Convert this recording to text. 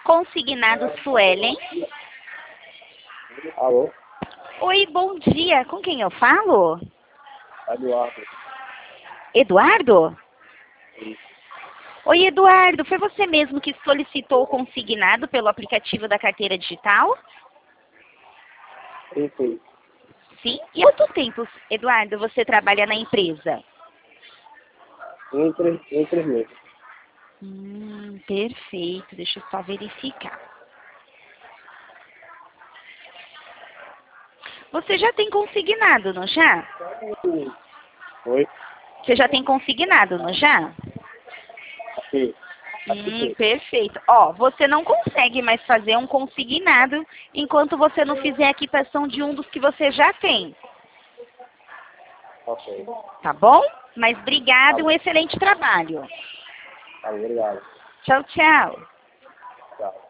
Consignado Suelen. Alô? Oi, bom dia. Com quem eu falo? Eduardo. Eduardo? Sim. Oi, Eduardo. Foi você mesmo que solicitou o consignado pelo aplicativo da carteira digital? Sim. Sim. E há quanto tempo, Eduardo, você trabalha na empresa? Em 3 meses. Perfeito. Deixa eu só verificar. Você já tem consignado, não já? Oi? Você já tem consignado, não já? Sim. Sim. Perfeito. Ó, você não consegue mais fazer um consignado enquanto você não fizer a quitação de um dos que você já tem. Ok. Tá bom? Mas obrigado e um excelente trabalho. Tá, obrigado. Tchau, tchau. Tchau.